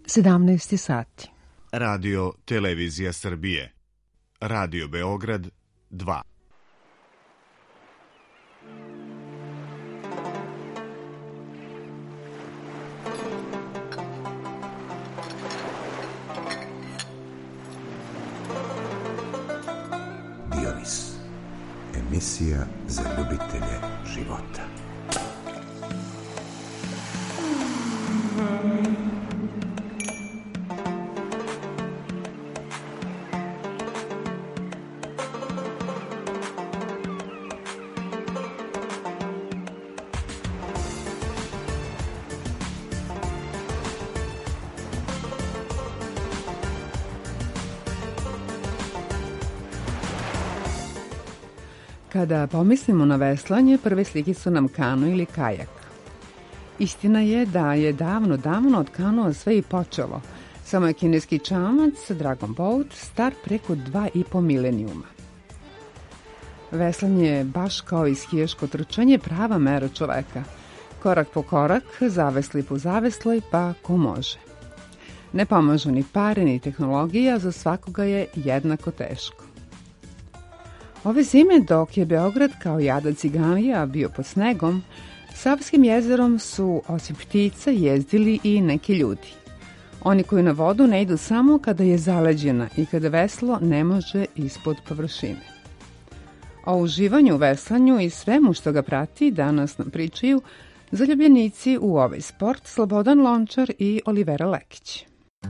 17 sati. Radio Televizija Srbije. Radio Beograd 2. Dionis. Emisija za ljubitelje života. Kada pomislimo na veslanje, prve slike su nam kano ili kajak. Istina je da je davno od kanoa sve i počelo. Samo je kineski čamac Dragon Boat star preko 2,5 milenijuma. Veslanje je baš kao i skijaško trčanje prava mera čoveka. Korak po korak, zavesli po zavesloj, pa ko može. Ne pomažu ni pare, ni tehnologija, za svakoga je jednako teško. Ove zime, dok je Beograd kao jada ciganlija bio pod snegom, Savskim jezerom su, osim ptica, jezdili i neki ljudi. Oni koji na vodu ne idu samo kada je zaleđena i kada veslo ne može ispod površine. O uživanju u veslanju i svemu što ga prati danas nam pričaju zaljubljenici u ovaj sport Slobodan Lončar i Olivera Lekić.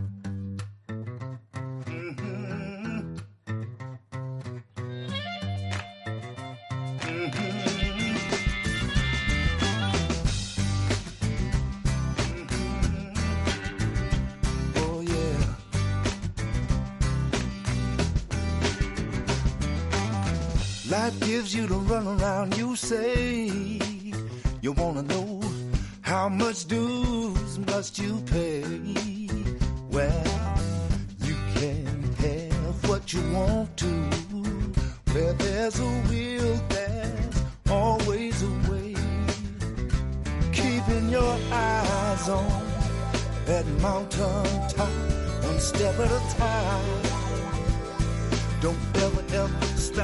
Life gives you to run around, you say. You wanna know how much dues must you pay? Well, you can have what you want to. Where there's a will, there's always a way. Keeping your eyes on that mountain top, one step at a time. Don't ever stop.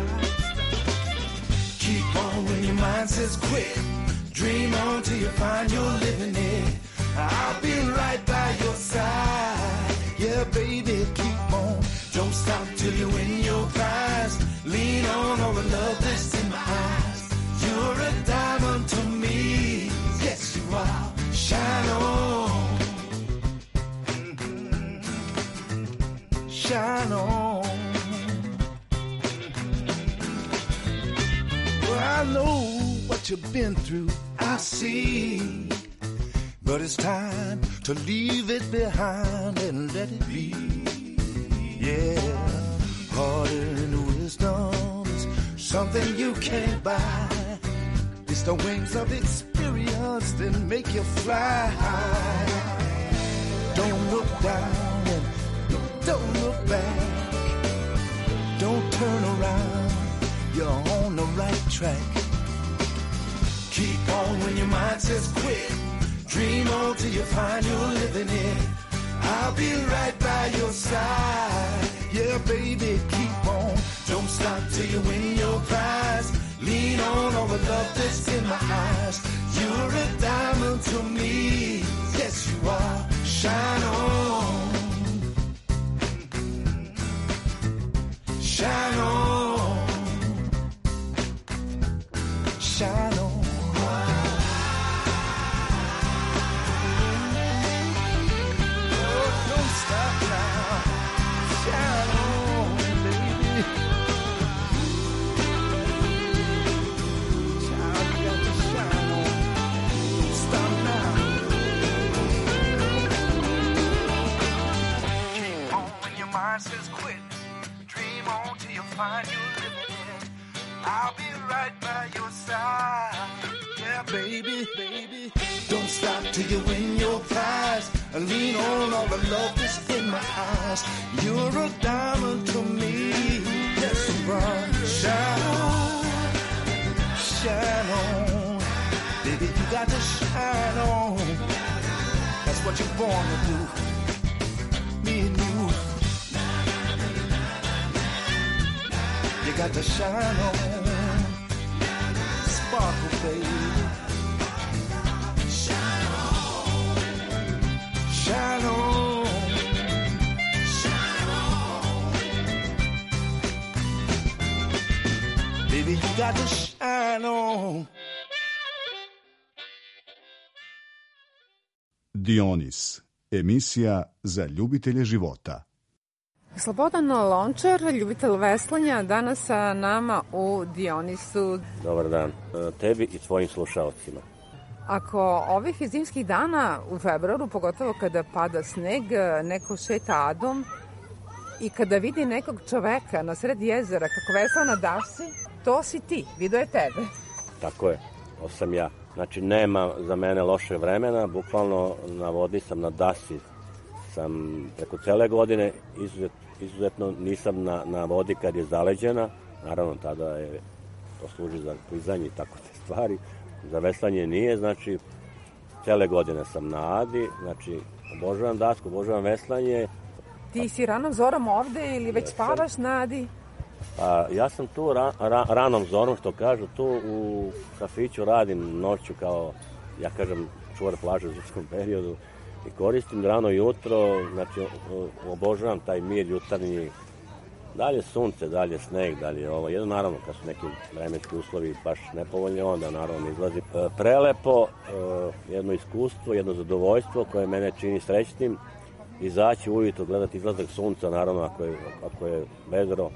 Keep on when your mind says quit. Dream on till you find you're living it. I'll be right by your side. Yeah, baby, keep on. Don't stop till you win your prize. Lean on all the love that's in my eyes. You're a diamond to me. Yes, you are. Shine on. Shine on. I know what you've been through, I see. But it's time to leave it behind and let it be. Yeah, harder and wisdom is something you can't buy. It's the wings of experience that make you fly high. Don't look down and don't look back. Don't turn around, you're on the right track. Keep on when your mind says quit. Dream on till you find you're living it. I'll be right by your side. Yeah, baby, keep on. Don't stop till you win your prize. Lean on all the love that's in my eyes. You're a diamond to me. Yes, you are. Shine on. Shine on. Shine on. Oh, don't stop now. Shine on, baby. Child, you got to shine on. Don't stop now. Keep on when your mind says quit. Dream on till you find you living it. I'll be right by your side. Yeah, baby, baby. Don't stop till you win your prize. Lean on all the love that's in my eyes. You're a diamond to me. Yes, you are. Shine on. Shine on. Baby, you got to shine on. That's what you're born to do. got to shine on. Sparkle, baby. Shine on. Shine on. Shine on. Baby, you got to shine on. Dionis, emisija za ljubitelje života. Slobodan Lončar, ljubitelj veslanja, danas sa nama u Dionisu. Dobar dan tebi i tvojim slušalcima. Ako ovih zimskih dana u februaru, pogotovo kada pada sneg, neko šeta adom i kada vidi nekog čoveka na sred jezera kako vesla na dasi, to si ti, vidio je tebe. Tako je, to sam ja. Znači, nema za mene loše vremena, bukvalno na vodi sam, na dasi sam preko cele godine, izuzetno nisam na vodi kad je zaleđena, naravno tada je to služi za klizanje i tako te stvari, za veslanje nije, znači cele godine sam na Adi, znači obožavam dasku, obožavam veslanje. Ti si ranom zorom ovde ili već spavaš na Adi? Ja sam tu ranom zorom, što kažu, tu u kafiću radim noću kao, ja kažem, čuvar plaže u zimskom periodu i koristim rano jutro, znači obožavam taj mir jutarnji, dalje sunce, dalje sneg, dalje ovo, jedno naravno kad su neki vremenski uslovi baš nepovoljni, onda naravno izlazi prelepo, jedno iskustvo, jedno zadovoljstvo koje mene čini srećnim, izaći ujutro, gledati izlazak sunca, naravno ako je vedro,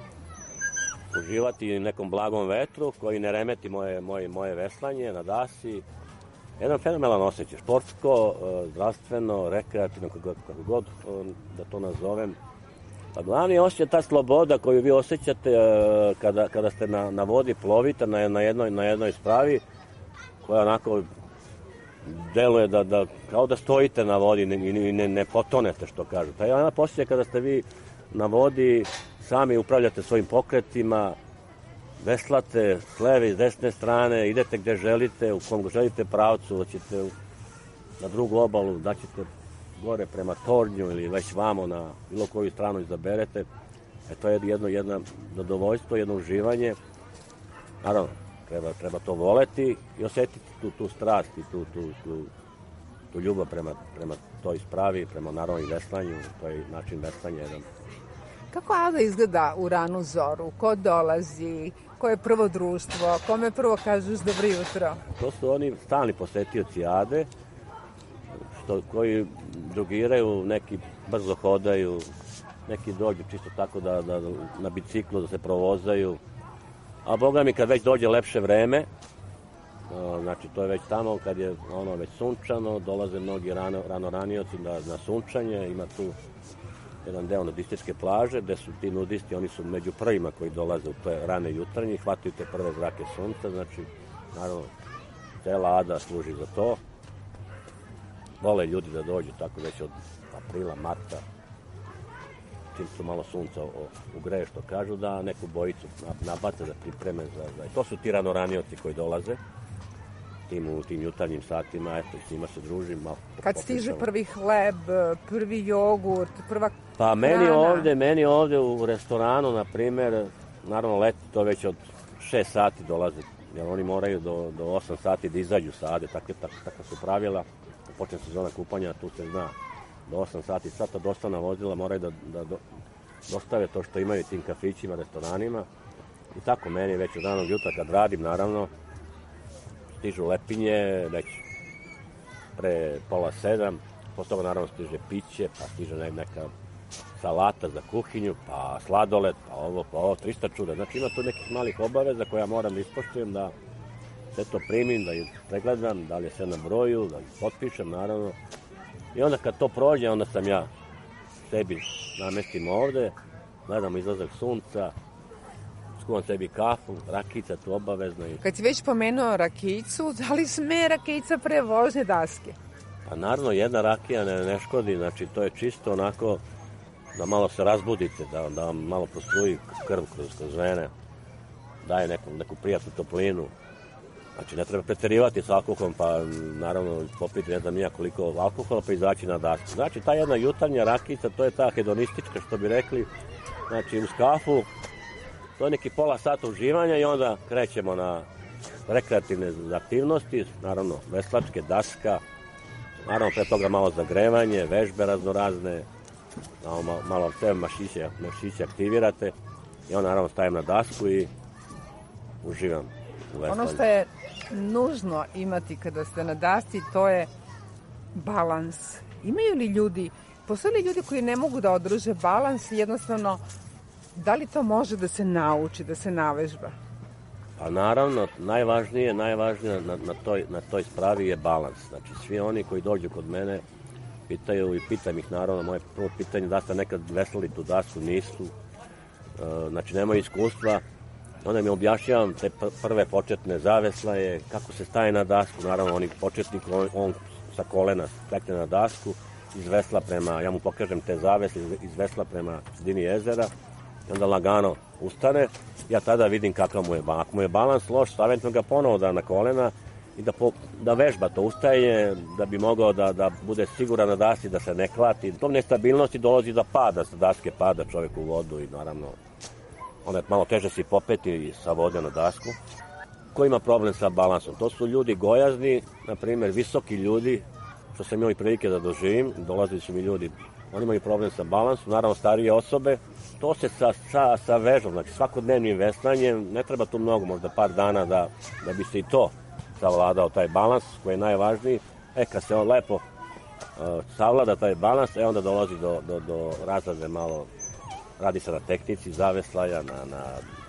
uživati u nekom blagom vetru koji ne remeti moje veslanje na dasi. Jedan fenomenalan osjećaj, športsko, zdravstveno, rekreativno, kako god da to nazovem. Pa glavni osjećaj je ta sloboda koju vi osjećate kada ste na vodi, plovite na jednoj spravi koja onako deluje da kao da stojite na vodi i ne potonete, što kažu. Taj jedan osjećaj kada ste vi na vodi, sami upravljate svojim pokretima, veslate s leve i s desne strane, idete gde želite, u kom želite pravcu, da ćete na drugu obalu, da ćete gore prema Tornju ili već vamo na bilo koju stranu izaberete. To je jedno zadovoljstvo, jedno uživanje. Naravno, treba to voleti i osjetiti tu strast i tu ljubav prema toj spravi, prema naravno i veslanju, to je način veslanja jedan. Kako Ada izgleda u ranu zoru? Ko dolazi? Ko je prvo društvo? Kome prvo kažeš dobro jutro? To su oni stalni posetioci Ade, koji drugiraju, neki brzo hodaju, neki dođu čisto tako da na biciklu da se provozaju. A boga mi kad već dođe lepše vreme, znači to je već tamo kad je već sunčano, dolaze mnogi ranoranioci na sunčanje, ima tu jedan deo nudističke plaže, gde su ti nudisti, oni su među prvima koji dolaze u te rane jutarnje, hvataju te prve zrake sunca, znači, naravno, cela Ada služi za to. Vole ljudi da dođu tako već od aprila, marta, čim su malo sunca ugreje, što kažu, da neku bojicu nabace da pripreme za... To su ti ranoranioci koji dolaze u tim jutarnjim satima, eto, i s njima se družim. Kad stiže prvi hleb, prvi jogurt, prva hrana? Pa meni ovde u restoranu, na primer, naravno leti to već od 6 sati dolaze, jer oni moraju do 8 sati da izađu sa Ade, takva su pravila. Počne sezona kupanja, tu se zna, do 8 sati sata dostavna vozila moraju da dostave to što imaju tim kafićima, restoranima. I tako meni već od ranog jutra kad radim, naravno, stižu lepinje, već pre 6:30, posle toga naravno stiže piće, pa stiže neka salata za kuhinju, pa sladoled, pa ovo, 300 čuda. Znači ima tu nekih malih obaveza koje ja moram da ispoštujem, da sve to primim, da ih pregledam, da li je sve na broju, da ih potpišem, naravno. I onda kad to prođe, onda sam ja sebi namestim ovde, gledam izlazak sunca, skuvam sebi kafu, rakica tu obavezno. Kad si već pomenuo rakicu, da li sme rakica pre vožnje daske? Pa naravno, jedna rakija ne škodi, znači to je čisto onako da malo se razbudite, da vam malo prostruji krv kroz vene, daje neku prijatnu toplinu. Znači ne treba preterivati s alkoholom, pa naravno popiti ne znam nija koliko alkohola pa izaći na dasku. Znači ta jedna jutarnja rakica, to je ta hedonistička što bi rekli, znači uz kafu To je neki pola sata uživanja i onda krećemo na rekreativne aktivnosti, naravno veslačke, daska, naravno pre toga malo zagrevanje, vežbe raznorazne, malo sve mašiće aktivirate i onda naravno stajem na dasku i uživam u veslanju. Ono što je nužno imati kada ste na dasci, to je balans. Imaju li ljudi, postoje li ljudi koji ne mogu da održe balans, jednostavno, da li to može da se nauči, da se navežba? Pa naravno, najvažnije na toj spravi je balans. Znači, svi oni koji dođu kod mene pitaju i pitam ih, naravno, moje prvo pitanje da ste nekad veslali tu dasku, nisu. Znači, nemaju iskustva. Onda mi objašnjavam te prve početne zaveslaje, kako se staje na dasku. Naravno, oni početnik, on sa kolena stekne na dasku, izvesla prema, ja mu pokažem te zavesle, izvesla prema sredini jezera i onda lagano ustane. Ja tada vidim kakav mu je balans. Ako mu je balans loš, stavim ga ponovo na kolena i da vežba to ustajanje, da bi mogao da bude siguran na dasci, da se ne klati. Tom nestabilnosti dolazi da pada, sa daske pada čovjek u vodu i naravno onda je malo teže si popeti sa vode na dasku. Ko ima problem sa balansom? To su ljudi gojazni, na primjer visoki ljudi, što sam imao i prilike da doživim, dolazili su mi ljudi, oni imaju problem sa balansom, naravno starije osobe. To se sa vežom, znači svakodnevnim veslanjem, ne treba tu mnogo, možda par dana da bi se i to savladao taj balans koji je najvažniji. Kad se on lepo savlada taj balans, onda dolazi do razrade malo, radi se na tehnici zaveslaja, na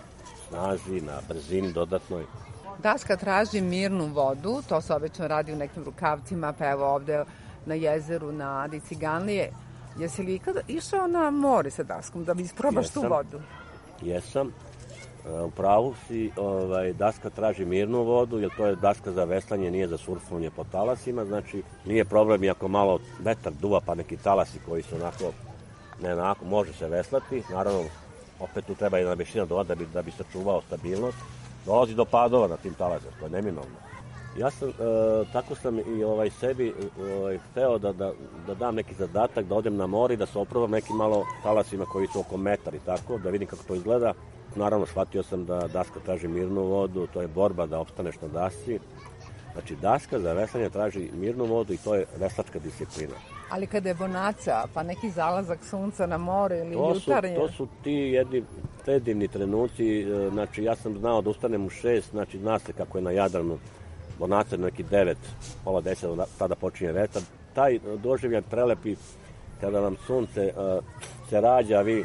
snazi, na brzini dodatnoj. Daska traži mirnu vodu, to se obično radi u nekim rukavcima, pa evo ovde na jezeru, na Adi Ciganlije. Jesi li ikada išao na more sa daskom da bi isprobaš tu vodu? Jesam. U pravu si, daska traži mirnu vodu, jer to je daska za veslanje, nije za surfovanje po talasima, znači nije problem i ako malo vetar duva pa neki talasi koji su onako, može se veslati, naravno opet tu treba jedna veština da bi sačuvao stabilnost. Dolazi do padova na tim talasima, to je neminovno. Ja sam, tako sam i sebi hteo da dam neki zadatak, da odem na more i da se oprobam nekim malo talasima koji su oko metar i tako, da vidim kako to izgleda. Naravno, shvatio sam da daska traži mirnu vodu, to je borba da opstaneš na dasci. Znači, daska za veslanje traži mirnu vodu i to je veslačka disciplina. Ali kada je bonaca, pa neki zalazak sunca na more ili jutarnje? To su ti jedni predivni trenuci, znači ja sam znao da ustanem u 6, znači zna se kako je na Jadranu, bonaca neki 9, pola 10, tada počinje vetar. Taj doživljaj prelepi kada vam sunce se rađa, vi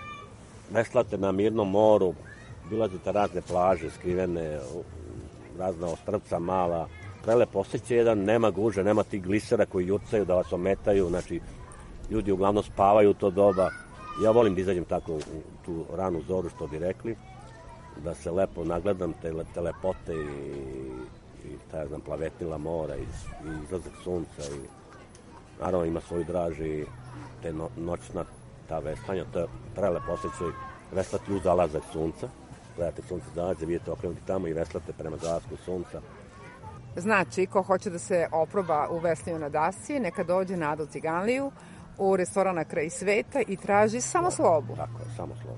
veslate na mirnom moru, bilazite razne plaže, skrivene, razna ostrvca mala, prelep osjećaj jedan, nema guže, nema tih glisera koji jurcaju da vas ometaju, znači ljudi uglavnom spavaju u to doba. Ja volim da izađem tako u tu ranu zoru, što bi rekli, da se lepo nagledam te lepote i plavetnila mora i izlazak sunca i naravno ima svoju draži te noćna ta veslanja, to je prelep osjećaj veslati u zalazak sunca, gledate sunce zalaze, vidite okrenuti tamo i veslate prema zalasku sunca. Znači, ko hoće da se oproba u veslanju na dasci, neka dođe na Adu Ciganliju u restoran Na kraj sveta i traži samo slobu. Tako je, samo slobu.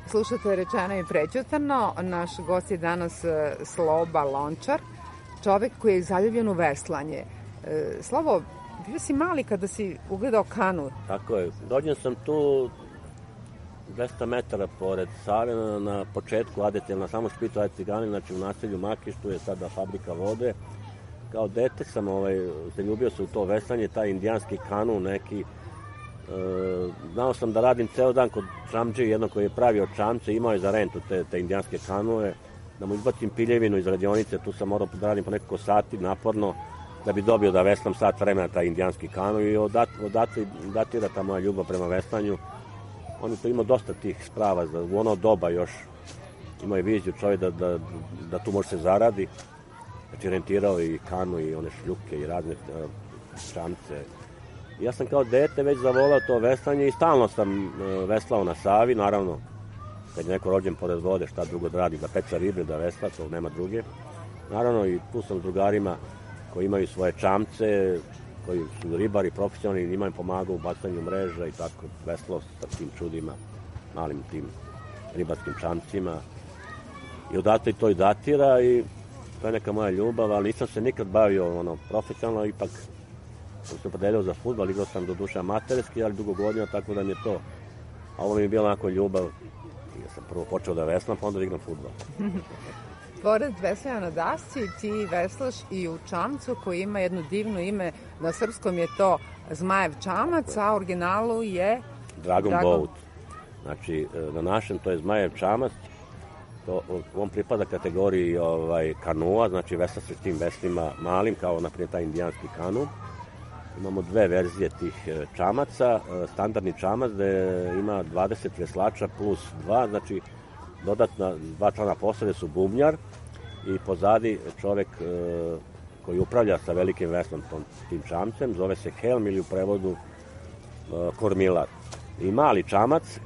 Slušate Rečeno i prećutano. Naš gost je danas Sloba Lončar, čovek koji je zaljubljen u veslanje. Slobo, bio si mali kada si ugledao kanu. Tako je. Dođen sam tu 200 metara pored Save na početku Adetel, na samom špitu Adetigani, znači u naselju Makiš, tu je sada fabrika vode. Kao dete sam zaljubio se u to veslanje, taj indijanski kanu neki. Znao sam da radim ceo dan kod čamđe, jedno koji je pravio čamce, imao je za rentu te indijanske kanue, da mu izbacim piljevinu iz radionice, tu sam morao da radim po nekoliko sati naporno, da bi dobio da veslam sat vremena taj indijanski kanu i odatle datira ta moja ljubav prema veslanju. On je to imao dosta tih sprava, u ono doba još imao je viziju čovjek da tu može se zaradi, znači rentirao i kanu i one šljuke i razne čamce. Ja sam kao dete već zavolao to veslanje i stalno sam veslao na Savi, naravno, kad je neko rođen pored vode, šta drugo da radi, da peca ribe, da vesla, to nema druge. Naravno i tu sam s drugarima koji imaju svoje čamce, koji su ribari profesionalni, njima im pomagao u bacanju mreža i tako veslao sa tim čudima, malim tim ribarskim čamcima. I odatle to i datira i to je neka moja ljubav, ali nisam se nikad bavio profesionalno, ipak sam se podelio za fudbal, igrao sam do duše amaterski, ali dugo godina, tako da mi je to. A ovo mi je bila onako ljubav. Ja sam prvo počeo da veslam, pa onda igram fudbal. Pored veslanja na dasci, ti veslaš i u čamcu koji ima jedno divno ime. Na srpskom je to Zmajev čamac, a originalu je Dragon Boat. Znači, na našem to je Zmajev čamac. On pripada kategoriji kanua, znači vesla se s tim veslima malim, kao naprijed taj indijanski kanu. Imamo dve verzije tih čamaca. Standardni čamac gde ima 20 veslača plus 2, znači dodatna 2 člana posade su bubnjar i pozadi čovek koji upravlja sa velikim veslom tim čamcem, zove se helm ili u prevodu kormilar. I mali čamac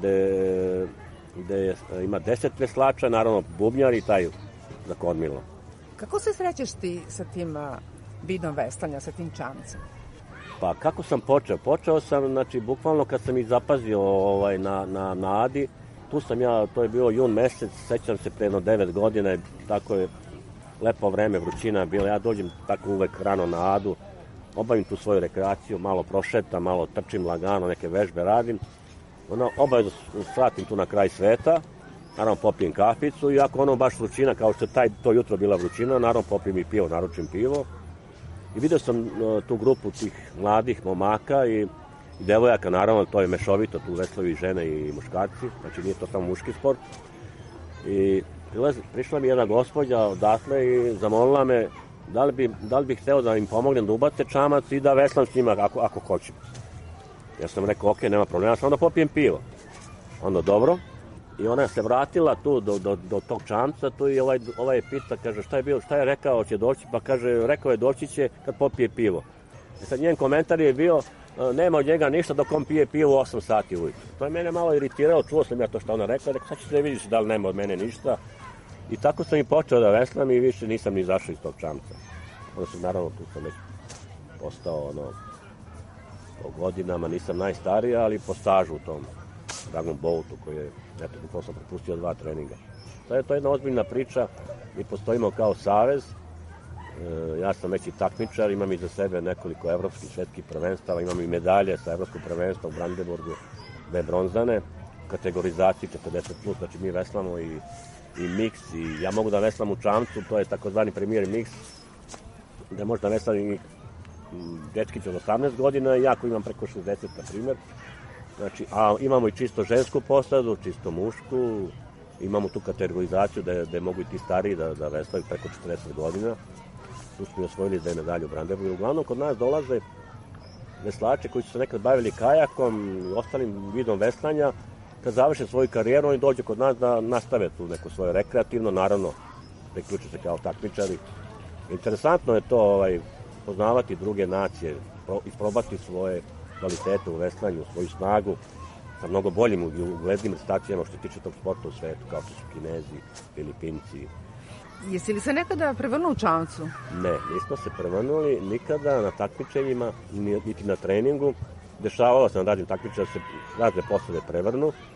gde ima 10 veslača, naravno bubnjar i taj za kormilo. Kako se srećeš ti sa tim vidom veslanja, sa tim čamcem? Pa kako sam počeo? Počeo sam, znači, bukvalno kad sam ih zapazio na Adi, tu sam ja, to je bio jun mesec, sećam se pre 9 godina, tako je lepo vreme, vrućina bila, ja dođem tako uvek rano na Adu, obavim tu svoju rekreaciju, malo prošetam, malo trčim lagano, neke vežbe radim, obavezno svratim tu na kraj sveta, naravno popijem kaficu i ako baš vrućina, kao što je to jutro bila vrućina, naravno popijem i pivo, naručim pivo. I vidio sam tu grupu tih mladih momaka i devojaka, naravno, to je mešovito, tu veslaju i žene i muškarci, znači nije to samo muški sport. I prišla mi jedna gospođa odatle i zamolila me da li bih hteo da im pomognem da ubace čamac i da veslam s njima ako hoćem. Ja sam rekao, ok, nema problema, samo da popijem pivo. Onda dobro. I ona se vratila tu do tog čamca, tu i ovaj je pita, kaže, šta je rekao, će doći, pa kaže, rekao je doći će kad popije pivo. I sad njen komentar je bio, nema od njega ništa dok on pije pivo 8 sati ujutru. To je mene malo iritiralo, čuo sam ja to što ona rekla, rekao, sad ćete vidiš da li nema od mene ništa. I tako sam i počeo da veslam i više nisam ni izašao iz tog čamca. Onda sam, naravno, tu sam već postao, po godinama, nisam najstariji, ali po stažu u tom Dragon Boatu koji je, eto, bukvalno sam propustio 2 treninga. To je jedna ozbiljna priča, mi postojimo kao savez, ja sam već i takmičar, imam iza sebe nekoliko evropskih, svetskih prvenstava, imam i medalje sa evropskog prvenstva u Brandenburgu, 2 bronzane, kategorizaciji 40+, znači mi veslamo i miks, i ja mogu da veslam u čamcu, to je takozvani premier miks, gde može da veslam i dečkić od 18 godina, ja koji imam preko 60, na primjer. Znači, a imamo i čisto žensku posadu, čisto mušku, imamo tu kategorizaciju gde mogu i ti stariji da veslaju preko 40 godina. Tu smo osvojili 2 medalje u Brandenburgu. Uglavnom, kod nas dolaze veslače koji su se nekad bavili kajakom i ostalim vidom veslanja. Kad završe svoju karijeru, oni dođu kod nas da nastave tu neko svoje rekreativno, naravno, priključe se kao takmičari. Interesantno je to poznavati druge nacije, isprobati svoje kvalitete u veslanju, svoju snagu sa mnogo boljim i uglednim stacijama što se tiče tog sporta u svetu, kao što su Kinezi, Filipinci. Jesi li se nekada prevrnuo u čamcu? Ne, nismo se prevrnuli nikada na takmičenjima, niti na treningu. Dešavalo se na radim takmičenja da se razne posade prevrnu,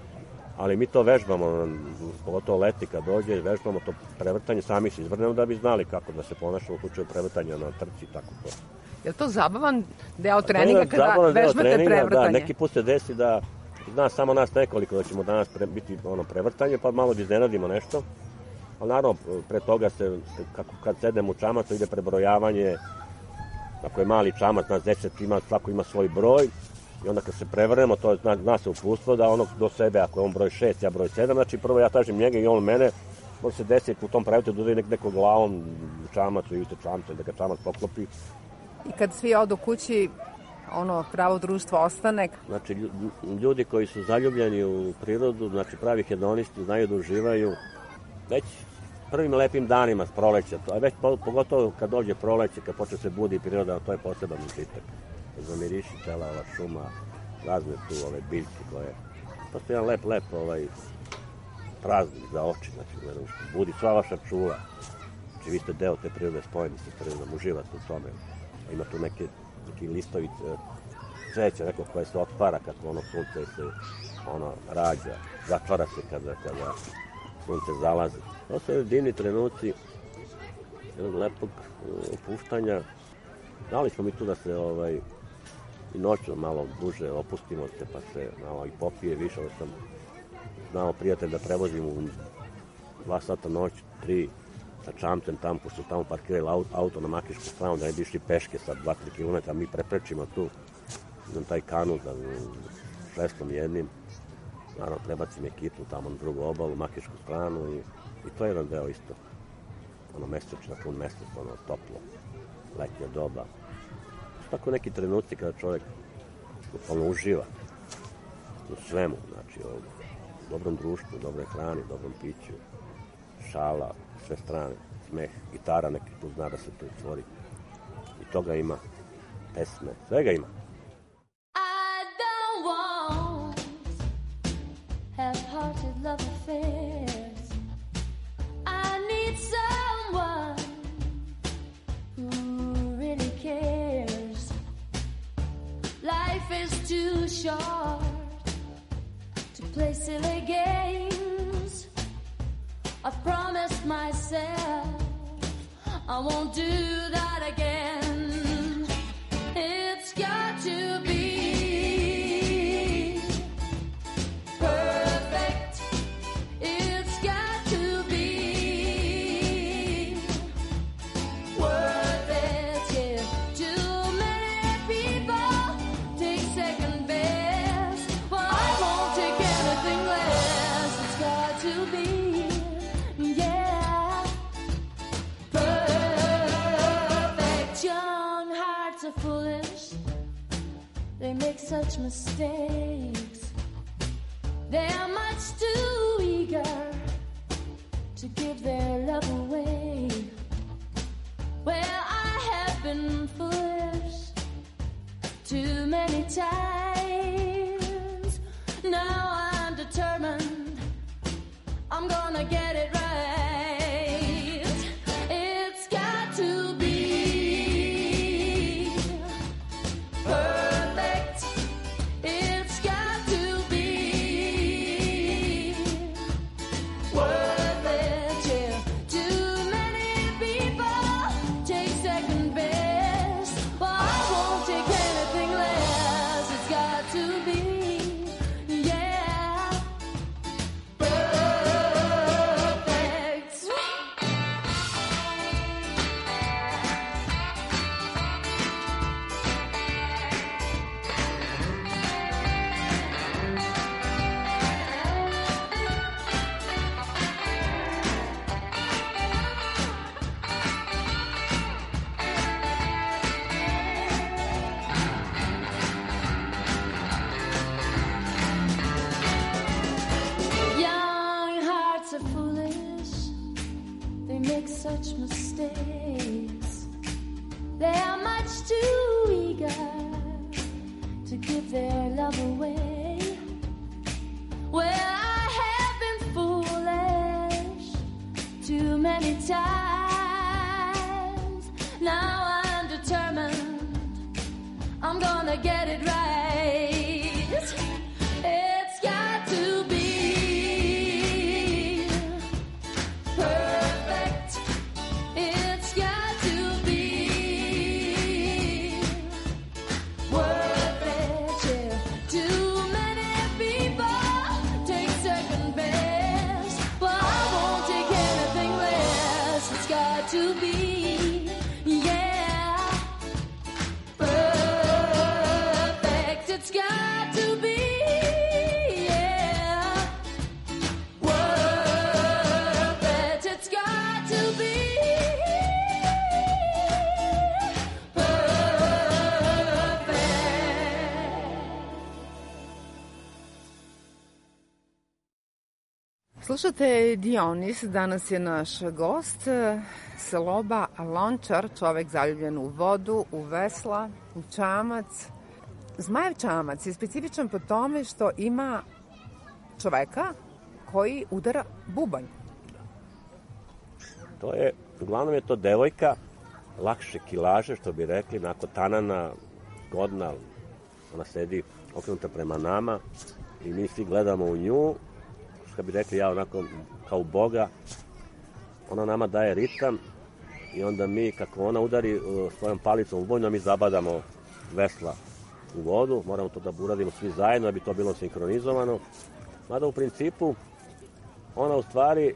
Ali mi to vežbamo, pogotovo leti kad dođe, vežbamo to prevrtanje, sami se izvrnemo da bi znali kako da se ponašamo u slučaju prevrtanja na trci, tako to. Je li to zabavan deo treninga kada vežbate prevrtanje? Da, neki put se desi da zna samo nas nekoliko da ćemo danas biti prevrtanje, pa malo da iznenadimo nešto. Ali naravno, pre toga se, kad sedemo u čamac, ide prebrojavanje. Ako je mali čamac, nas 10 svako ima svoj broj. I onda kad se prevrnemo, to zna se uputstvo da onog do sebe, ako je on broj 6, ja broj 7, znači prvo ja tražim njega i on mene, može se desiti u tom pravitu da udaje neko glavom u čamacu i u te čamce, da ga čamac poklopi. I kad svi odu kući, pravo društvo ostane? Znači, ljudi koji su zaljubljeni u prirodu, znači pravi hedonisti, znaju da uživaju već prvim lepim danima s proleća, a već pogotovo kad dođe proleće, kad počne se budi priroda, to je poseban užitak. Zamiriši cela ova šuma, razne tu biljke koje... To je jedan lep praznik za oči, znači budi sva vaša čula. Znači vi ste deo te prirode, spojeni sa prirodom, uživate u tome. Ima tu neki listovi cveća, neko koje se otvara kako sunce se rađa, zatvara se kada sunce zalazi. To su divni trenuci jednog lepog opuštanja. Znali smo mi tu da se i noću malo duže opustimo se, pa se malo i popije više. Sam znao prijatelj da prevozim u 2 sata noć, 3 sa čamcem tamo, pošto tamo parkirali auto na Makišku stranu, da ne bi išli peške sa 2-3 km, mi preprečimo tu na taj kanal da šestom jednim. Naravno, prebacim ekipu tamo na drugu obalu, Makišku stranu i to je jedan deo isto. Mesečna, pun mesec, toplo, letnja doba. Tako neki trenuci kada čovjek uživa u svemu, znači u dobrom društvu, dobroj hrani, dobrom piću, šala, sve strane, smeh, gitara neki tu zna da se tu stvori. I toga ima, pesme, svega ima. I don't want half-hearted love affairs. I need someone who really cares. Life is too short to play silly games. I've promised myself I won't do that again. It's got to be perfect. It's got to be worth it. Yeah, too many people take second best. Well, I won't take anything less. It's got to be, yeah, perfect. Young hearts are foolish. They make such mistakes. They're much too eager to give their love away. Well, I have been foolish too many times. Now I'm determined I'm gonna get it right. It's got to be perfect. It's got to be worth it. Yeah, too many people take second best. Well, I won't take anything less. It's got to be, yeah, perfect. Young hearts are foolish. They make such mistakes. They are much too eager to give their love away. Well, I have been foolish too many times. Now I'm determined I'm gonna get it right. It's got to be Slušate Dionis, danas je naš gost, Sloba Lončar, čovek zaljubljen u vodu, u vesla, u čamac. Zmajev čamac je specifičan po tome što ima čoveka koji udara bubanj. To je, uglavnom je to devojka, lakše kilaže, što bi rekli, onako tanana, godna, ona sedi okrenuta prema nama i mi svi gledamo u nju, što bi rekli ja onako kao Boga, ona nama daje ritam i onda mi, kako ona udari svojom palicom u bojnu, mi zabadamo vesla u vodu, moramo to da uradimo svi zajedno da bi to bilo sinkronizovano, mada u principu ona u stvari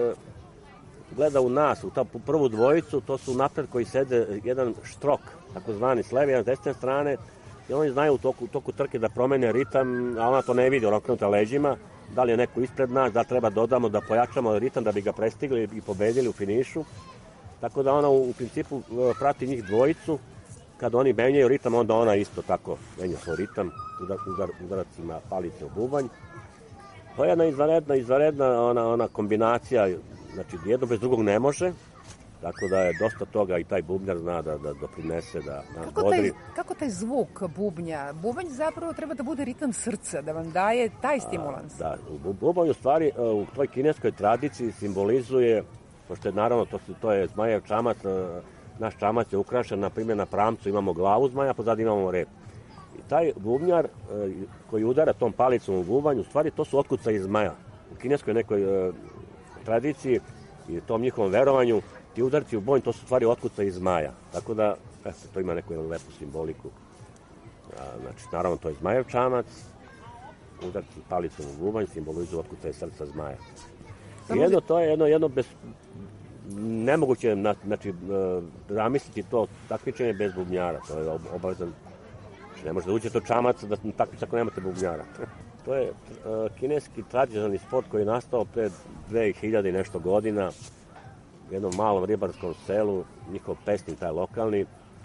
gleda u nas, u ta prvu dvojicu, to su napred koji sede jedan štrok, takozvani s leve, jedan s desne strane, i oni znaju u toku trke da promene ritam, a ona to ne vidi, ona okrenuta leđima, da li je neko ispred nas, da treba dodamo, da pojačamo ritam da bi ga prestigli i pobedili u finišu. Tako da ona u principu prati njih dvojicu, kad oni menjaju ritam, onda ona isto tako menja svoj ritam, udaracima palice u bubanj. To je jedna izvanredna ona kombinacija, znači jedno bez drugog ne može, tako da je dosta toga i taj bubnjar zna da doprinese, da nas bodri. Kako taj zvuk bubnja? Bubanj zapravo treba da bude ritam srca, da vam daje taj stimulans. Da, bubanj u stvari u toj kineskoj tradiciji simbolizuje, pošto je naravno to je zmajev čamac, naš čamac je ukrašen, na primjer na pramcu imamo glavu zmaja, pozadi imamo rep. I taj bubnjar koji udara tom palicom u bubanj, u stvari to su otkucaji zmaja. U kineskoj nekoj tradiciji i tom njihovom verovanju, ti udarci u bubnj, to su stvari otkucaji zmaja. Tako da, to ima neku lepu simboliku. Znači, naravno, to je zmajev čamac, udarci palicom u bubanj simbolizuju otkucaj srca zmaja. I to je jedno bez... Nemoguće je, znači, zamisliti to takmičenje bez bubnjara. To je obavezan. Ne možete uđeti u čamac da takmičite ako nemate bubnjara. To je kineski tradicionalni sport koji je nastao pre 2000 i nešto godina u jednom malom ribarskom selu, njihov pesnik, taj lokalni,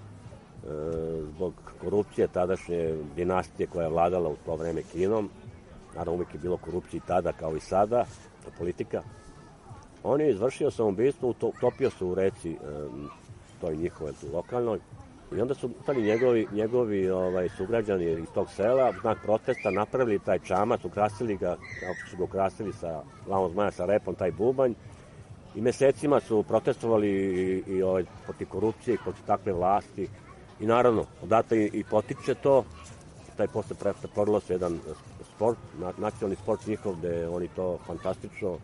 zbog korupcije tadašnje dinastije koja je vladala u to vreme Kinom, naravno uvijek je bilo korupcije i tada kao i sada, politika. On je izvršio samoubistvo, utopio se u reci toj njihove tu lokalnoj i onda su njegovi sugrađani iz tog sela u znak protesta napravili taj čamac, ukrasili ga, kao što su ga ukrasili sa glavom zmaja, sa repom, taj bubanj, i mesecima su protestovali i protiv korupcije, protiv takve vlasti i naravno odatle i potiče to, taj posle pretvorilo se jedan sport, nacionalni sport njihov, gde oni to fantastično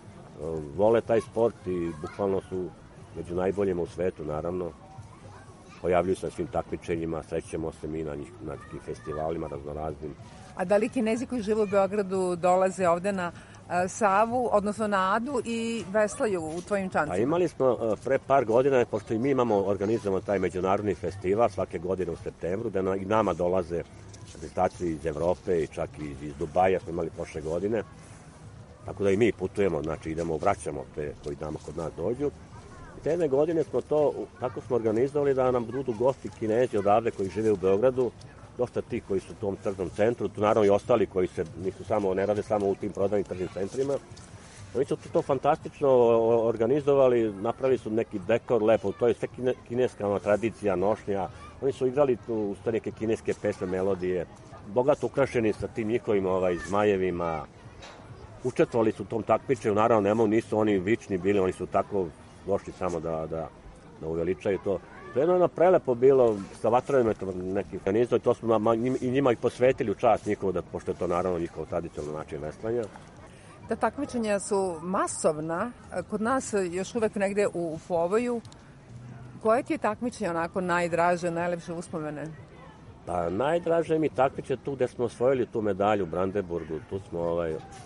vole taj sport i bukvalno su među najboljima u svetu, naravno. Pojavljuju se na svim takmičenjima, srećemo se mi na nekim festivalima raznoraznim. A da li Kinezi koji žive u Beogradu dolaze ovde na Savu, odnosno na Adu i veslaju u tvojim čancima? A imali smo pre par godina, pošto i mi organizujemo taj međunarodni festival svake godine u septembru, da i nama dolaze reprezentacije iz Evrope i čak i iz Dubaja smo imali prošle godine. Tako da i mi putujemo, znači idemo, vraćamo te koji nama kod nas dođu. I te jedne godine smo to, tako smo organizovali da nam budu gosti Kinezi odavde koji žive u Beogradu, dosta tih koji su u tom tržnom centru, tu naravno i ostali koji ne rade samo u tim prodajnim tržnim centrima. Oni su to fantastično organizovali, napravili su neki dekor lepo, to je sve kineska tradicija, nošnja. Oni su igrali tu te neke kineske pesme, melodije, bogato ukrašeni sa tim njihovim zmajevima. Učestvovali su u tom takmičenju, naravno nisu oni vični bili, oni su tako došli samo da uveličaju to. To je jedno prelepo bilo sa vatrometom nekih organizova i to smo i njima i posvetili u čast njihovu, pošto je to naravno njihov tradicionalni način veslanja. Ta takmičenja su masovna, kod nas još uvek negde u Povoju. Koje ti je takmičenje onako najdraže, najlepše uspomene? Pa najdraže mi takmiče tu gde smo osvojili tu medalju u Brandenburgu. Tu smo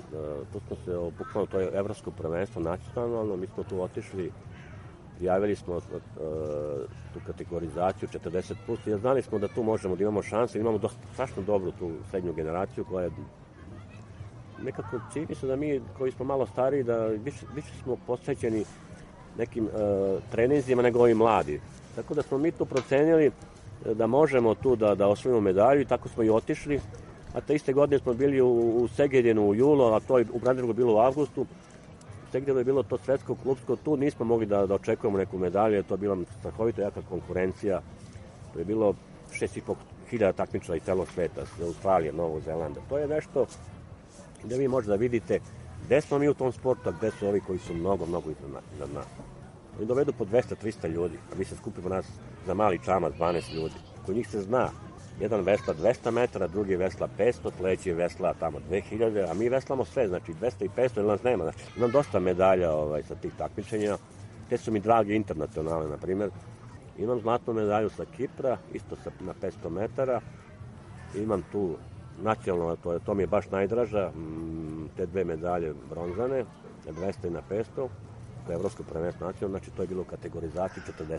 se, bukvalno to je evropsko prvenstvo nacionalno, mi smo tu otišli, prijavili smo tu kategorizaciju 40+, jer znali smo da tu možemo, da imamo šanse, imamo strašno dobru tu srednju generaciju koja je nekako čini se da mi koji smo malo stariji, da više smo posvećeni nekim treninzima nego ovi mladi. Tako da smo mi tu procenili da možemo tu da osvojimo medalju i tako smo i otišli. a te iste godine smo bili u Segedinu u julu, a to je u Brandenburgu bilo u avgustu. U Segedinu je bilo to svetsko klubsko, tu nismo mogli da očekujemo neku medalju, to je bila strahovito jaka konkurencija. To je bilo 6.500 takmičara iz celog sveta, Australije, Novog Zelanda. To je nešto gde vi možete da vidite gde smo mi u tom sportu, a gde su ovi koji su mnogo iznad nas. Oni dovedu po 200-300 ljudi, a mi se skupimo nas za mali čamac 12 ljudi. Kod njih se zna, jedan vesla 200 metara, drugi vesla 500, treći vesla tamo 2000, a mi veslamo sve, znači 200 i 500, ili nas nema. Znači, imam dosta medalja sa tih takmičenja, te su mi dragi internacionalne, na primjer. Imam zlatnu medalju sa Kipra, isto na 500 metara, imam tu nacionalno, to mi je baš najdraža, te dve medalje bronzane, na 200 i na 500, to je evropsko prvenstvo nacionalno, znači to je bilo u kategorizaciji 40+.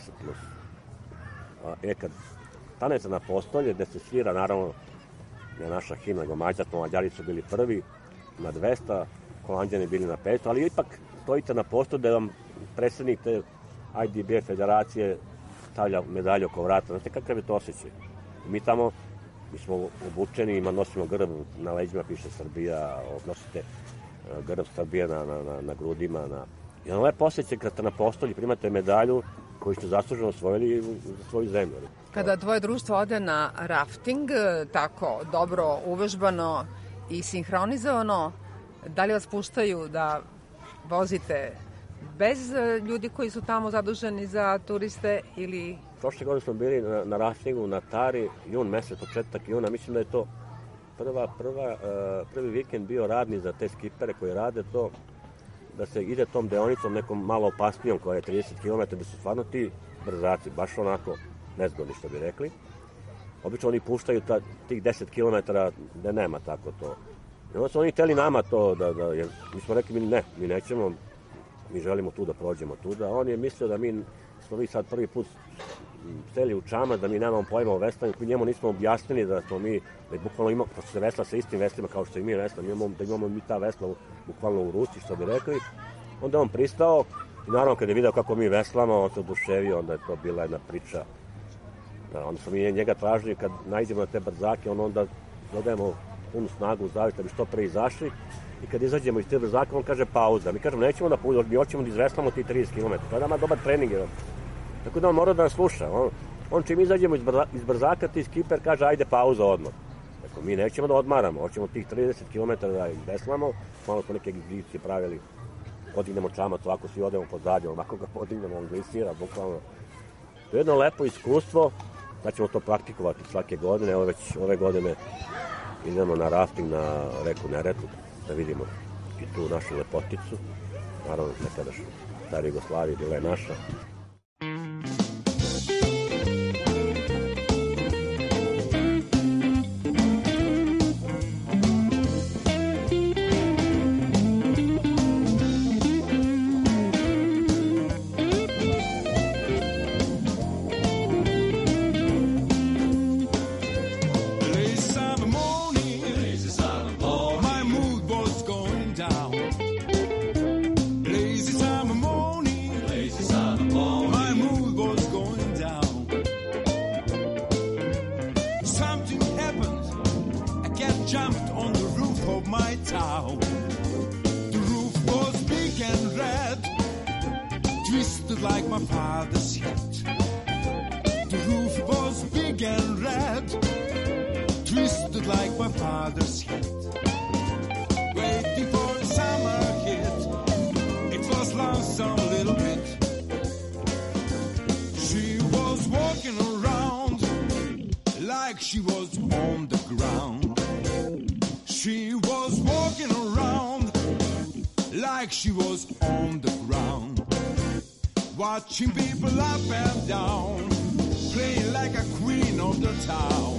Kad stanete na postolje, gde se svira, naravno, ne naša himna, nego Mađari su bili prvi na 200, Holanđani bili na 500, ali ipak stojite na postolju gde vam predsednik te IDB federacije stavlja medalju oko vrata. Znate kakav je to osjećaj? Mi tamo, mi smo obučeni, nosimo grb na leđima, piše Srbija, nosite grb Srbije na grudima. Jedan lep osjećaj kad ste na postolju, primate medalju koju ste zasluženo osvojili za svoju zemlju. Kada tvoje društvo ode na rafting, tako dobro uvežbano i sinhronizovano, da li vas puštaju da vozite bez ljudi koji su tamo zaduženi za turiste ili... Prošle godine smo bili na raftingu na Tari, jun mesec, početak juna, mislim da je to prvi vikend bio radni za te skipere koji rade to, da se ide tom deonicom nekom malo opasnijom koja je 30 km, da su stvarno ti brzaci, baš onako nezgodni što bi rekli. Obično oni puštaju tih 10 km da nema tako to. I onda su oni hteli nama to, jer mi smo rekli mi nećemo, mi želimo tu da prođemo tuda. On je mislio da mi smo vi sad prvi put seli u čamac, da mi nemamo pojma o veslanju, koji njemu nismo objasnili da smo mi, da bukvalno imamo, pošto se vesla sa istim veslima kao što i mi veslamo, da imamo mi ta vesla bukvalno u ruci, što bi rekli. Onda on pristao i naravno kad je video kako mi veslamo, on se oduševio, onda je to bila jedna priča. Onda smo mi njega tražili kad najdemo na te brzake, onda dodajemo punu snagu u zavit da bi što pre izašli. I kad izađemo iz te brzaka, on kaže pauza. Mi kažemo, nećemo da pauza, mi hoćemo da izveslamo ti 30 km. To je nama dobar trening. Tako da on mora da nas sluša. On čim izađemo iz brzaka, ti skiper kaže, ajde pauza odmah. Tako, mi nećemo da odmaramo, hoćemo tih 30 km da izveslamo. Malo smo neke egzibicije pravili, podignemo čamac, ovako svi odemo pod zadnjom, ovako ga podignemo, on glisira, bukvalno. To je jedno lepo iskustvo, da ćemo to praktikovati svake godine. Evo već ove godine idemo na rafting na reku Neretvu, da vidimo i tu našu lepoticu. Naravno, nekadaš stara Jugoslavija bila je naša. Like my father's hat. The roof was big and red, twisted like my father's hat. Waiting for a summer hit, it was lonesome a little bit. She was walking around like she was on the ground. She was walking around like she was on the ground. Watching people up and down, playing like a queen of the town.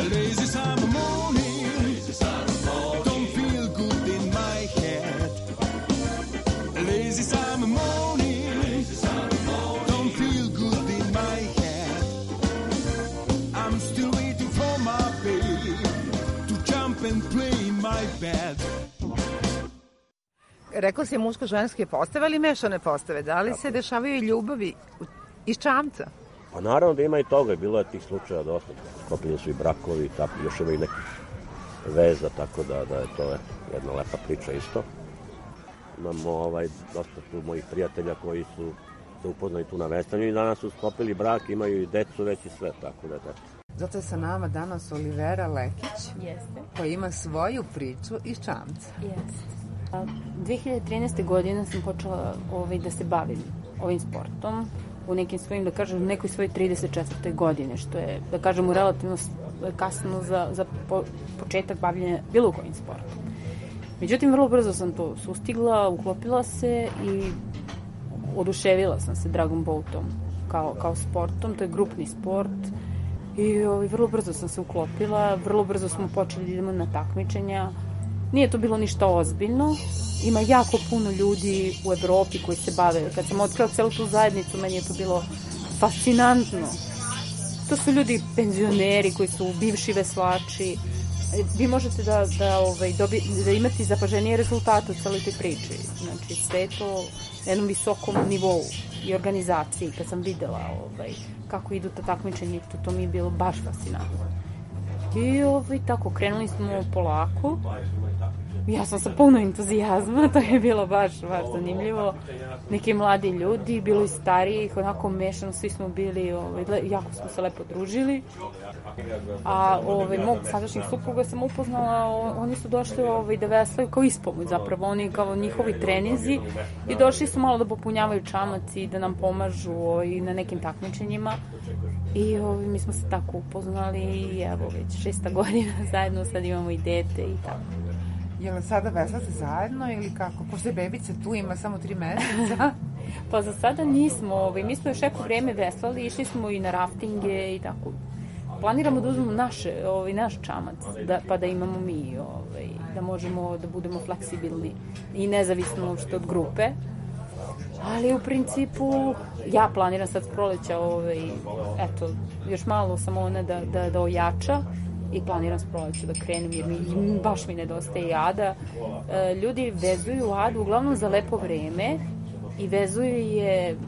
lazy summer morning, don't feel good in my head. Lazy summer morning, don't feel good in my head. I'm still waiting for my babe to jump and play in my bed. Rekao si muško-ženske postave, ali mešane postave. Da li se dešavaju i ljubavi iz čamca? Pa naravno da ima i toga, bilo je tih slučaja dosta. Sklopljeni su i brakovi, tako, još ima i nekih veza, tako da je to jedna lepa priča isto. Imamo dosta tu mojih prijatelja koji su se upoznali tu na vestanju i danas su sklopili brak, imaju i decu već i sve, tako da je tako. Zato je sa nama danas Olivera Lekić, Jeste. koja ima svoju priču iz čamca. Jeste. 2013. godine sam počela da se bavim ovim sportom u nekim svojim, da kažem, u nekoj svojoj 34. godine, što je, da kažem, relativno kasno za početak bavljenja bilo kojim sportom. Međutim, vrlo brzo sam to sustigla, uklopila se i oduševila sam se dragom boatom kao sportom. To je grupni sport i vrlo brzo sam se uklopila, vrlo brzo smo počeli da idemo na takmičenja. Nije to bilo ništa ozbiljno. Ima jako puno ljudi u Evropi koji se bave. Kad sam otkrila celu tu zajednicu, meni je to bilo fascinantno. To su ljudi penzioneri koji su bivši veslači. Vi možete da imate zapaženije rezultate u celoj toj priči. Znači, sve je to na jednom visokom nivou i organizaciji. Kad sam videla kako idu ta takmičenja, to mi je bilo baš fascinantno. I tako, krenuli smo polako. Ja sam sa puno entuzijazma, to je bilo baš zanimljivo. Neki mladi ljudi, bilo i starijih, onako mešano, svi smo bili, jako smo se lepo družili. A mog sadašnjeg supruga sam upoznala, oni su došli da veslaju kao ispomoć zapravo, oni kao njihovi treninzi i došli su malo da popunjavaju čamac i da nam pomažu na nekim takmičenjima. I mi smo se tako upoznali i evo već 6. godina zajedno, sad imamo i dete i tako. Jel sada veslate zajedno ili kako? Pošto je bebica tu, ima samo 3 meseca. Pa za sada nismo, mi smo još neko vreme veslali, išli smo i na raftinge i tako. Planiramo da uzmemo naš čamac, pa da imamo mi, da možemo da budemo fleksibilni i nezavisno uopšte od grupe. Ali u principu, ja planiram sad s proleća, eto, još malo samo ona da ojača i planiram s proleća da krenem, jer baš mi nedostaje Ada. Ljudi vezuju Adu uglavnom za lepo vreme i vezuju je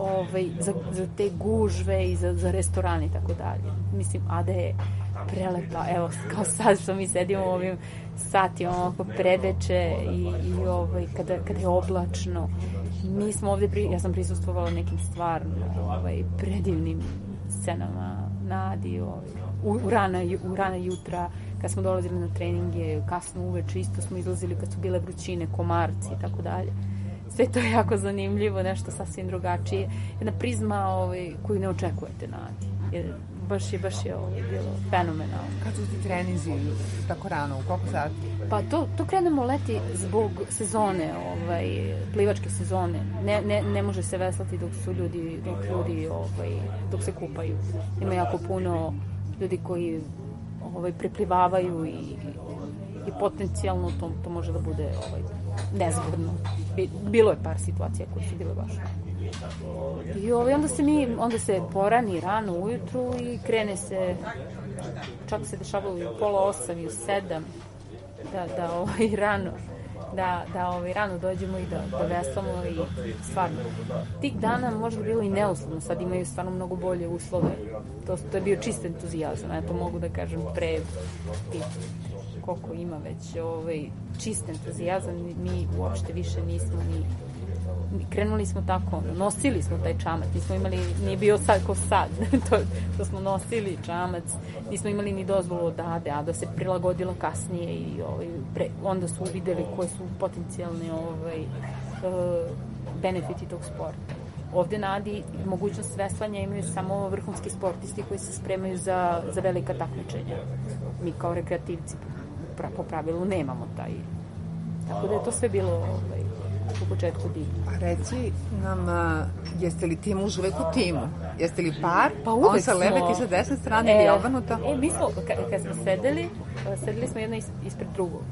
za te gužve i za restorane i tako dalje. Mislim, Ada je prelepa, evo, kao sad što mi sedimo u ovim satima, oko predveče i kada je oblačno. Mi smo ovde, ja sam prisustvovala nekim stvarno predivnim scenama na Adi, u rana jutra, kad smo dolazili na treninge, kasno uveče, isto smo izlazili kad su bile vrućine, komarci i tako dalje. Sve to je jako zanimljivo, nešto sasvim drugačije. Jedna prizma koju ne očekujete na Adi. Baš je bilo fenomenalno. Kad su ti treninzi tako rano, u koliko sati? Pa to krenemo leti zbog sezone, plivačke sezone. Ne može se veslati dok se kupaju. Ima jako puno ljudi koji preplivavaju i potencijalno to može da bude nezgodno. Bilo je par situacija koje su bile baš. I onda se porani rano ujutru i krene se, čak se dešavalo i u 7:30 i u 7 da rano dođemo i da veslamo i stvarno. Tih dana možda bilo i neuslovno, sad imaju stvarno mnogo bolje uslove. To je bio čist entuzijazam, ja to mogu da kažem pre koliko ima već čist entuzijazam, mi uopšte više nismo krenuli smo tako, nosili smo taj čamac, nije bio sad ko sad, to smo nosili čamac, nismo imali ni dozvolu od Ade, Ada se prilagodila kasnije i onda su videli koje su potencijalne benefiti tog sporta. Ovde na Adi mogućnost veslanja imaju samo vrhunski sportisti koji se spremaju za velika takmičenja. Mi kao rekreativci po pravilu nemamo taj. Tako da je to sve bilo u početku divno. A reci nam, jeste li ti muž uvek u timu? Jeste li par? Pa uvek on sa leve, ti sa desne strane ili obrnuto? Mi smo, kad smo sedeli smo jedno ispred drugog.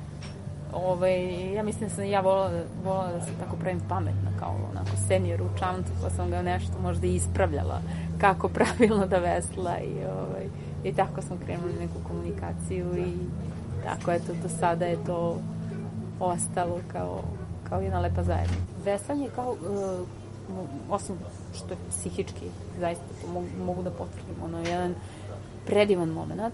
Ja mislim da sam ja volala da se tako pravim pametna, kao onako senior u čamcu, pa sam ga nešto možda ispravljala kako pravilno da vesla i tako smo krenuli neku komunikaciju i tako, eto, do sada je to ostalo kao jedna lepa zajednica. Veslanje kao, osim što je psihički, zaista to mogu da potvrdim, jedan predivan moment,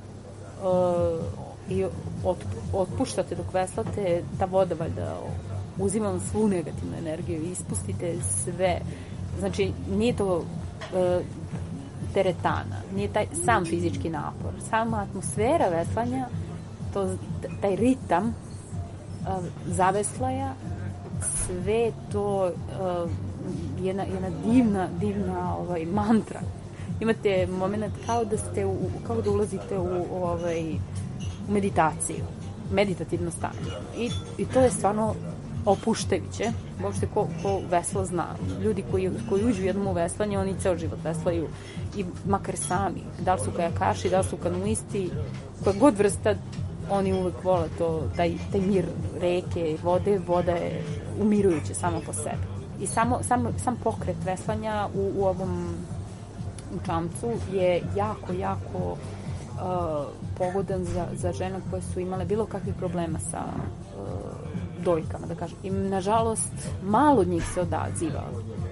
i otpuštate dok veslate, ta voda valjda uzima svu negativnu energiju i ispustite sve. Znači, nije to teretana, nije taj sam fizički napor, sama atmosfera veslanja, taj ritam zaveslaja, sve to jedna divna mantra. Imate moment kao da ulazite u meditaciju, meditativno stanje. I to je stvarno opuštajuće. Uopšte ko vesla zna. Ljudi koji uđu jednom u veslanje, oni ceo život veslaju. I makar sami. Da li su kajakaši, da li su kanuisti, koja god vrsta, oni uvek vole taj mir reke, vode. Voda je umirujuća sama po sebi. I sam pokret veslanja u ovom čamcu je jako pogodan za žene koje su imale bilo kakvih problema sa dojkama, da kažem. I nažalost, malo od njih se odaziva.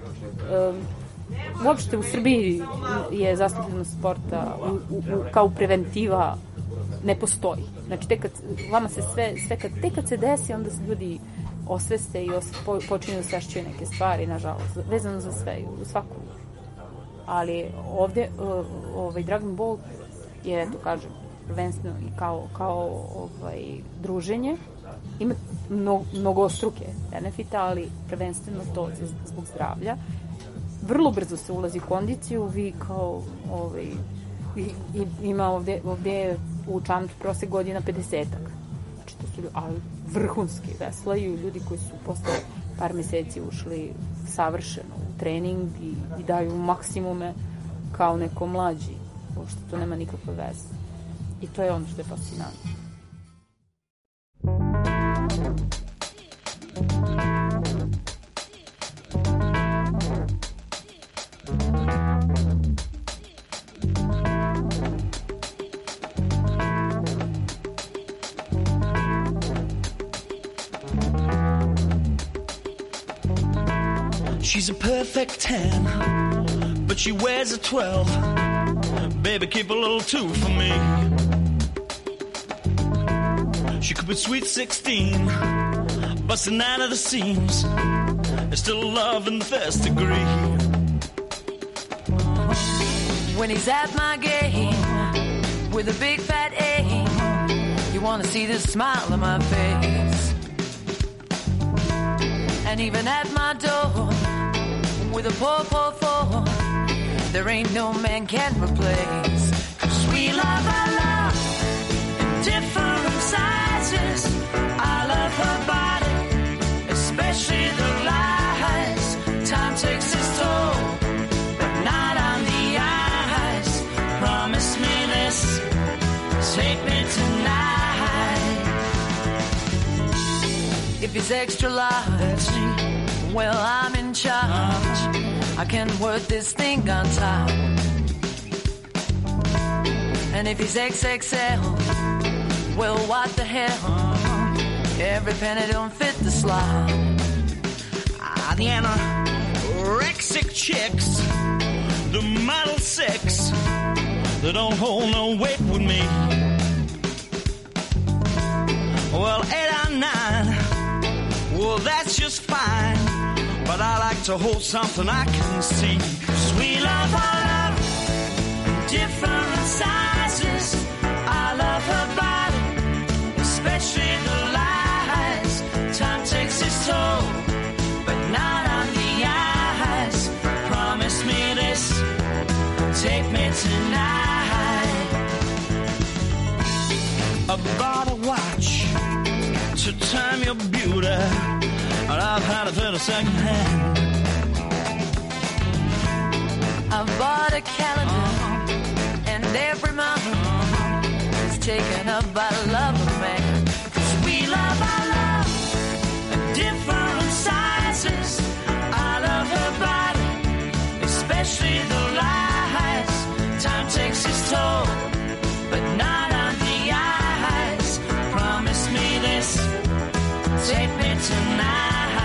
Uopšte u Srbiji je zastupljenost sporta kao preventiva ne postoji. Znači, tek kad se desi, onda se ljudi osveste i počinju da osvešćuju neke stvari, nažalost, vezano za sve, u svaku. Ali ovde, Dragon Ball je, to kažem, prvenstveno i kao druženje. Ima mnogostruke benefite, ali prvenstveno to zbog zdravlja. Vrlo brzo se ulazi u kondiciju, vi kao ima ovde u čamcu prosek godina 50-ak. Znači, to su vrhunski veslaju, ljudi koji su posle par meseci ušli savršeno u trening i daju maksimume kao neko mlađi. Uopšte to nema nikakve veze. I to je ono što je fascinantno. She's a perfect 10, but she wears a 12. Baby, keep a little 2 for me. She could be sweet 16, busting out of the seams. There's still love in the first degree. When he's at my game with a big fat A, you wanna see the smile on my face. And even at my door with a 444, there ain't no man can replace. 'Cause we love our love in different sizes. I love her body, especially the lies. Time takes its toll, but not on the eyes. Promise me this, take me tonight. If it's extra large, well, I'm in charge. I can work this thing on top. And if he's XXL, well, what the hell? Every penny don't fit the slot. The anorexic chicks, the model 6, they don't hold no weight with me. Well, 8 or 9, well, that's just fine. But I like to hold something I can see. 'Cause we love our love in different sizes. I love her body, especially the lies. Time takes its toll, but not on the eyes. Promise me this, take me tonight. I bought a watch to time your beauty, and but I've had it for the second hand. I bought a calendar, and every month is taken up by the love of man. 'Cause we love our love in different sizes. I love her body, especially the lies. Time takes its toll, but not on the eyes. Promise me this, take me tonight.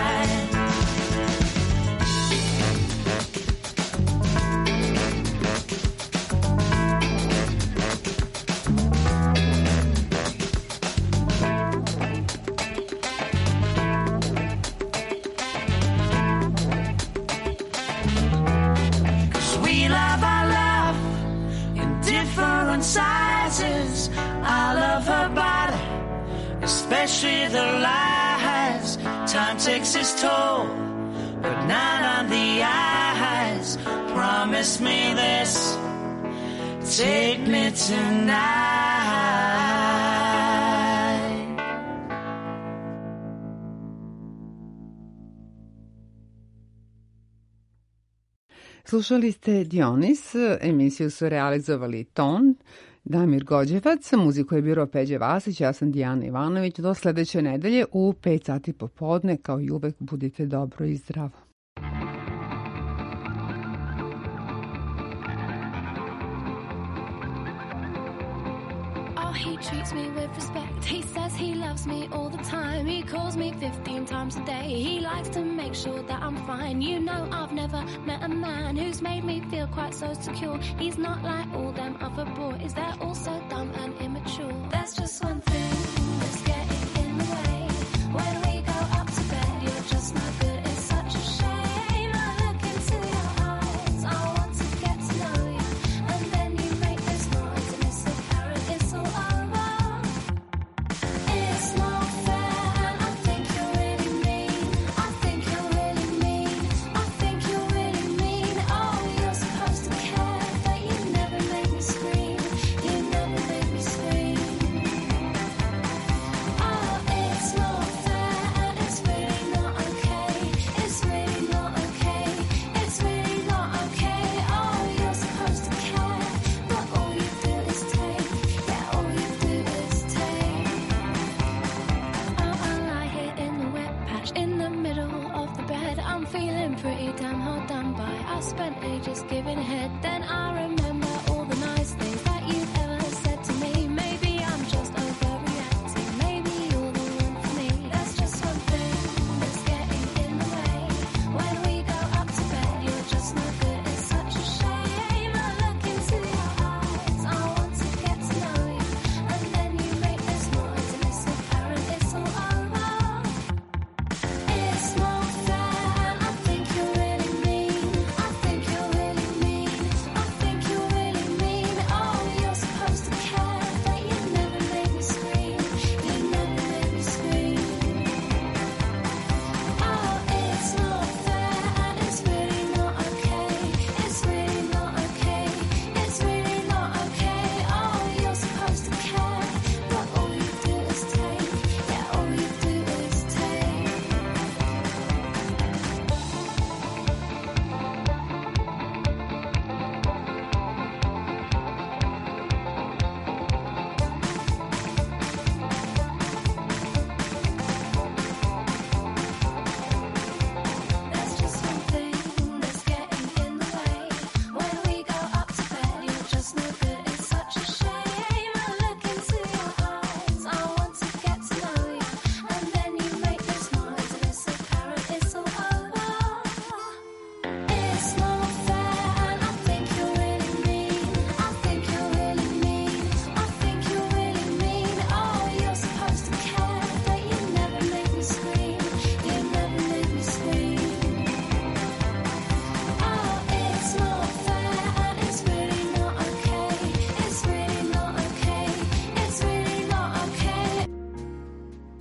Sizes. I love her body, especially the lies. Time takes its toll, but not on the eyes. Promise me this, take me tonight. Slušali ste Dionis, emisiju su realizovali Ton, Damir Gođevac, muziku je birao Peđe Vasić, ja sam Dijana Ivanović. Do sledeće nedelje u 5 sati popodne, kao i uvek, budite dobro i zdravo. He treats me with respect. He says he loves me all the time. He calls me 15 times a day. He likes to make sure that I'm fine. You know, I've never met a man who's made me feel quite so secure. He's not like all them other boys. They're all so dumb and immature. There's just one thing that's getting in the way. When we go up to bed, you're just not good. It's such a shame. I look into your eyes. I want to get to know you. And then you make this noise and it's apparent it's all over. It's not fair and I think you're really mean. I think you're really mean. I think you're really mean. Oh, you're supposed to care, but you never make me scream. You never make me scream. Oh, it's not fair and it's really not okay. It's really not okay. It's really not okay. Oh, you're supposed to care, but all you do is take. Yeah, all you do is take. Oh, I lie here in the wet patch in the middle of the bed. I'm feeling pretty damn hard done by. I spent ages giving head.